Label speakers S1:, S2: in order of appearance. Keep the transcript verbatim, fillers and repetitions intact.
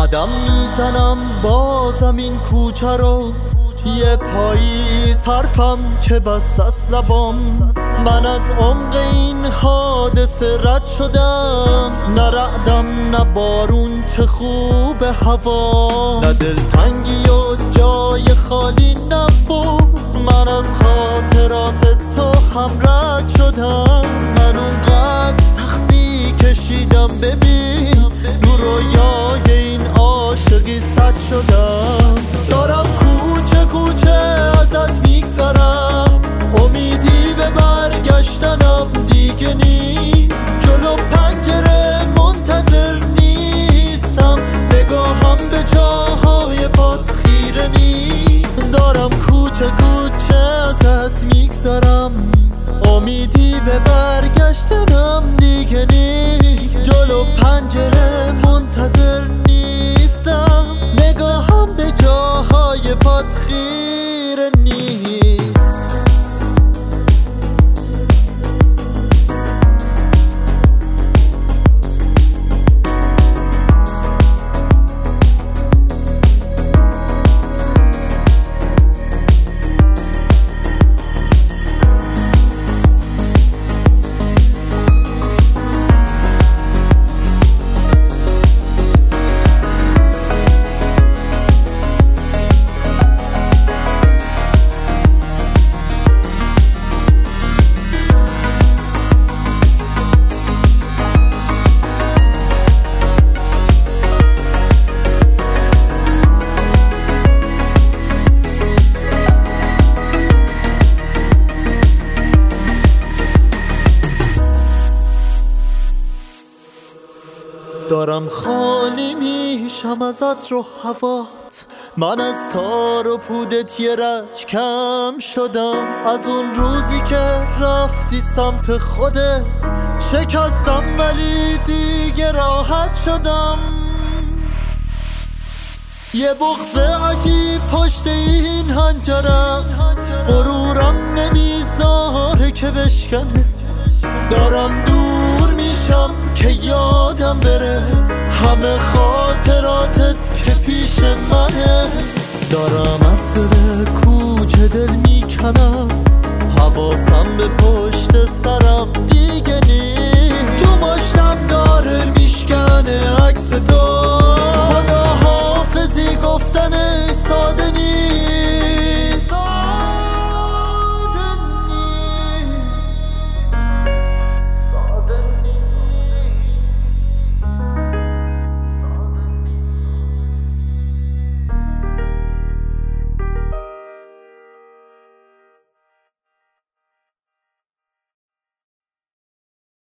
S1: قدم میزنم بازم این کوچه رو، یه پایی صرفم که بست از لبام. من از عمق این حادثه رد شدم، نه رعدم نه بارون، چه خوب هوا، نه دلتنگی و جای خالی نبود. من از خاطرات تو هم رد شدم، من اونقدر سختی کشیدم ببین، رو رویای این عاشقی صد شدم. دارم کوچه کوچه ازت میگذرم، امیدی به برگشتنم دیگه نیست. جلو پنجره منتظر نیستم، نگاهم به جاهای پات خیره نیست. دارم کوچه کوچه ازت میگذرم، امیدی به برگشتنم دیگه نیست. جلو پنجره منتظر نیستم، نگاهم به جاهای پات خیره نیست. دارم خالی میشم ازت رو هوات، من از تار و پودت یه رج کم شدم. از اون روزی که رفتی سمت خودت شکستم، ولی دیگه راحت شدم. یه بغض عجیب پشت این هنجره است، غرورم نمیذاره که بشکنه. دارم دور میشم که یادم بره همه خاطراتت که پیش منه. دارم از دل کوچه دل میکنم، حواسم به پشت سرم دیگه نیست.